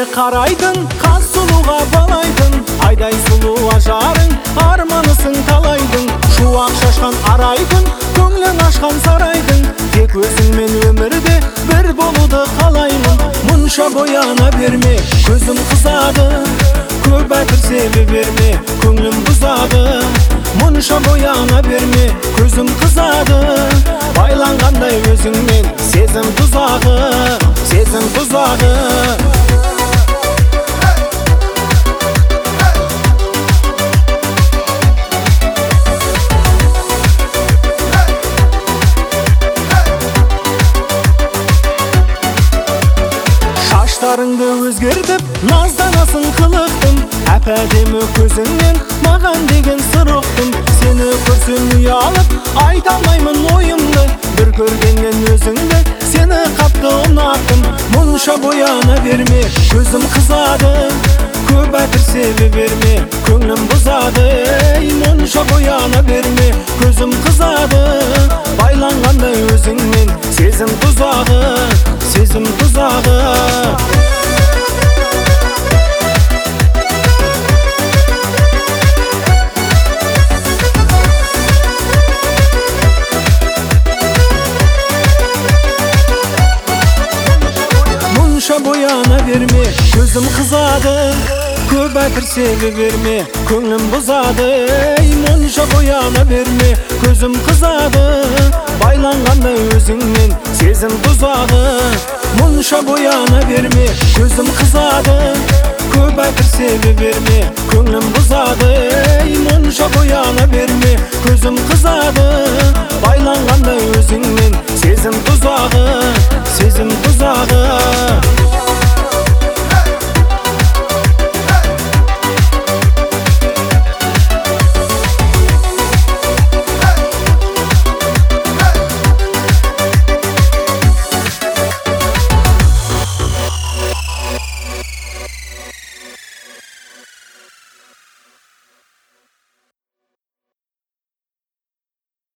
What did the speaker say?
қарайдың, қас сұлуға балайдың, айдай сұлу ажарың, арманысың талайдың. Шуақ шашқан арайдың, көңлін ашқан сарайдың, тек өзіңмен өмірде бір болуды қалаймын. Мұнша бояна берме, көзім қызады, көп әтір себе берме, көңлім бұзады. Мұнша бояна берме, көзім қызады, байланғандай өзіңмен сезім тұзағы, сезім тұзағы. Шаштарыңды өзгертіп, назданасың қылықтым, әп-әдемі көзіңнен маған деген сыр ұқтым. Сені көрсем ұялып, айта алмаймын ойымды, бір көргеннен өзіңді сені қатты ұнаттым. Мұнша бояна берме, көзім қызады, көп әтір себе берме, көңлім бұзады. Мұнша бояна берме, көзім қызады, байланғандай өзіңмен сезім тұзағы, сезім тұзағы. Мұнша бояна берме, көзім қызады, көп әтір себе берме, көңлім бұзады. Мұнша бояна берме, көзім қызады, байланғандай өзіңмен сезім тұзағы. Мұнша бояна берме, көзім қызады, көп әтір себе берме, көңлім бұзады. Мұнша бояна берме, көзім қызады, байланғандай өзіңмен сезім тұзағы.